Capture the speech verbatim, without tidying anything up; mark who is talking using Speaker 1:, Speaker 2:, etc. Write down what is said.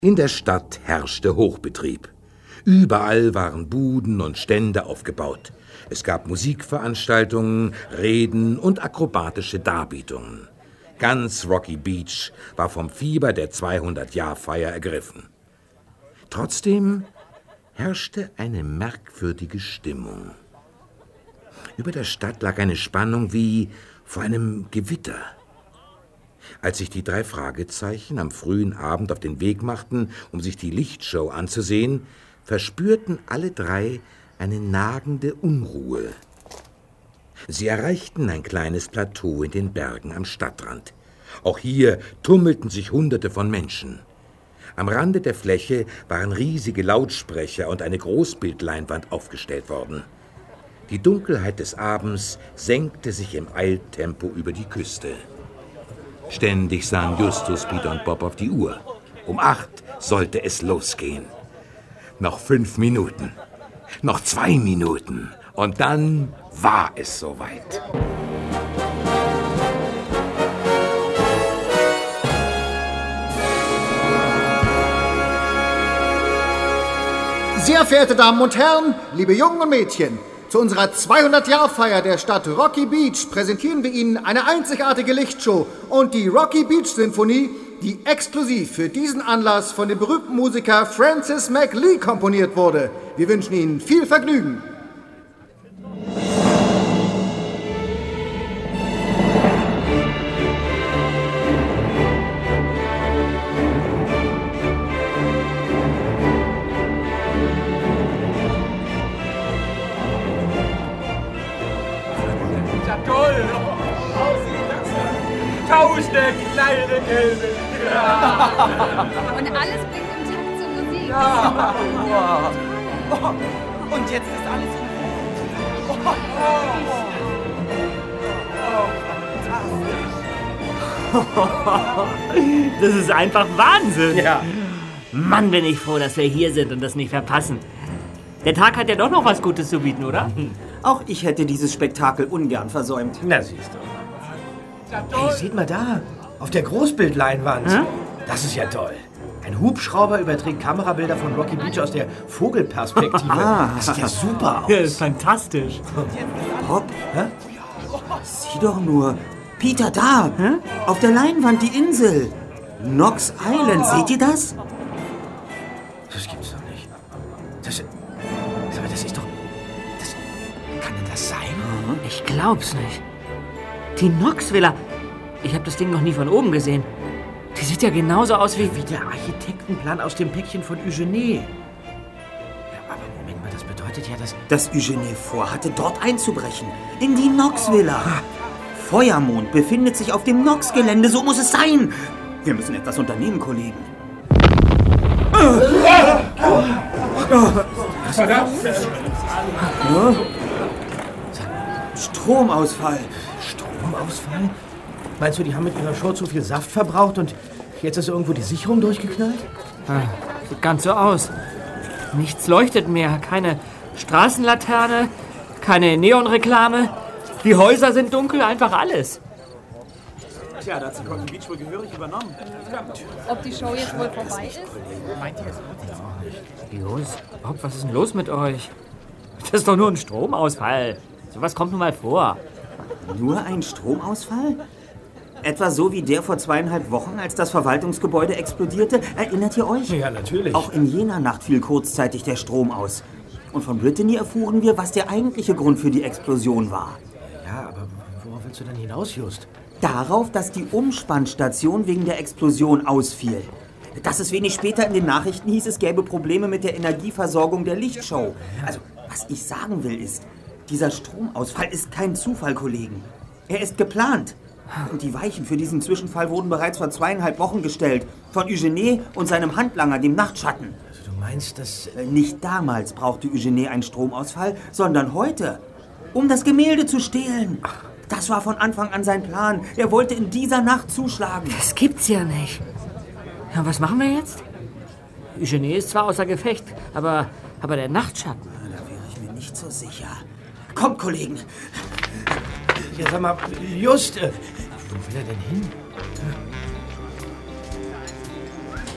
Speaker 1: In der Stadt herrschte Hochbetrieb. Überall waren Buden und Stände aufgebaut. Es gab Musikveranstaltungen, Reden und akrobatische Darbietungen. Ganz Rocky Beach war vom Fieber der zweihundert-Jahr-Feier ergriffen. Trotzdem herrschte eine merkwürdige Stimmung. Über der Stadt lag eine Spannung wie vor einem Gewitter. Als sich die drei Fragezeichen am frühen Abend auf den Weg machten, um sich die Lichtshow anzusehen, verspürten alle drei eine nagende Unruhe. Sie erreichten ein kleines Plateau in den Bergen am Stadtrand. Auch hier tummelten sich Hunderte von Menschen. Am Rande der Fläche waren riesige Lautsprecher und eine Großbildleinwand aufgestellt worden. Die Dunkelheit des Abends senkte sich im Eiltempo über die Küste. Ständig sahen Justus, Peter und Bob auf die Uhr. Um acht sollte es losgehen. Noch fünf Minuten. Noch zwei Minuten. Und dann war es soweit.
Speaker 2: Sehr verehrte Damen und Herren, liebe Jungen und Mädchen, zu unserer zweihundert-Jahr-Feier der Stadt Rocky Beach präsentieren wir Ihnen eine einzigartige Lichtshow und die Rocky Beach Sinfonie, die exklusiv für diesen Anlass von dem berühmten Musiker Francis McLee komponiert wurde. Wir wünschen Ihnen viel Vergnügen.
Speaker 3: Tausende kleine Gelbe. Ja.
Speaker 4: Und alles bringt im Takt zur Musik.
Speaker 3: Ja. Wow. Oh. Und jetzt ist alles in Rot. Oh.
Speaker 5: Oh. Oh. Das ist einfach Wahnsinn.
Speaker 3: Ja.
Speaker 5: Mann, bin ich froh, dass wir hier sind und das nicht verpassen. Der Tag hat ja doch noch was Gutes zu bieten, oder?
Speaker 6: Auch ich hätte dieses Spektakel ungern versäumt.
Speaker 3: Na, siehst du.
Speaker 7: Hey, seht mal da, auf der Großbildleinwand. Hm? Das ist ja toll. Ein Hubschrauber überträgt Kamerabilder von Rocky Beach aus der Vogelperspektive.
Speaker 6: Ah,
Speaker 7: das sieht ja super aus.
Speaker 5: Ja, das ist fantastisch.
Speaker 6: Bob, hä? Sieh doch nur. Peter, da, hä? Auf der Leinwand, die Insel. Knox Island, seht ihr das?
Speaker 7: Das gibt's doch nicht. Das, aber das ist doch... Das, kann denn das sein?
Speaker 5: Ich glaub's nicht. Die Knox-Villa. Ich habe das Ding noch nie von oben gesehen. Die sieht ja genauso aus wie...
Speaker 7: Wie der Architektenplan aus dem Päckchen von Eugenie. Ja, aber Moment mal, das bedeutet ja, dass...
Speaker 6: Dass Eugenie vorhatte, dort einzubrechen. In die Knox-Villa. Feuermond befindet sich auf dem Knox-Gelände. So muss es sein. Wir müssen etwas unternehmen, Kollegen.
Speaker 3: Verdammt!
Speaker 6: Stromausfall.
Speaker 7: Stromausfall? Meinst du, die haben mit ihrer Show zu viel Saft verbraucht und jetzt ist irgendwo die Sicherung durchgeknallt?
Speaker 5: Ah, sieht ganz so aus. Nichts leuchtet mehr. Keine Straßenlaterne, keine Neonreklame. Die Häuser sind dunkel, einfach alles.
Speaker 8: Tja, da hat sich Rocky Beach wohl gehörig übernommen.
Speaker 4: Ob die Show jetzt wohl vorbei ist?
Speaker 8: Meint ihr, es lohnt sich auch nicht?
Speaker 5: Los, Bob, was ist denn los mit euch? Das ist doch nur ein Stromausfall. Sowas kommt nun mal vor.
Speaker 6: Nur ein Stromausfall? Etwa so wie der vor zweieinhalb Wochen, als das Verwaltungsgebäude explodierte. Erinnert ihr euch?
Speaker 7: Ja, natürlich.
Speaker 6: Auch in jener Nacht fiel kurzzeitig der Strom aus. Und von Brittany erfuhren wir, was der eigentliche Grund für die Explosion war.
Speaker 7: Ja, aber worauf willst du denn hinaus, Just?
Speaker 6: Darauf, dass die Umspannstation wegen der Explosion ausfiel. Dass es wenig später in den Nachrichten hieß, es gäbe Probleme mit der Energieversorgung der Lichtshow. Also, was ich sagen will ist, dieser Stromausfall ist kein Zufall, Kollegen. Er ist geplant. Und die Weichen für diesen Zwischenfall wurden bereits vor zweieinhalb Wochen gestellt. Von Eugenie und seinem Handlanger, dem Nachtschatten.
Speaker 7: Also du meinst, dass...
Speaker 6: Nicht damals brauchte Eugenie einen Stromausfall, sondern heute. Um das Gemälde zu stehlen. Das war von Anfang an sein Plan. Er wollte in dieser Nacht zuschlagen.
Speaker 5: Das gibt's ja nicht. Ja, was machen wir jetzt? Eugenie ist zwar außer Gefecht, aber, aber der Nachtschatten...
Speaker 6: Da wäre ich mir nicht so sicher. Kommt, Kollegen.
Speaker 7: Ja, sag mal, Just... Wo will er denn hin?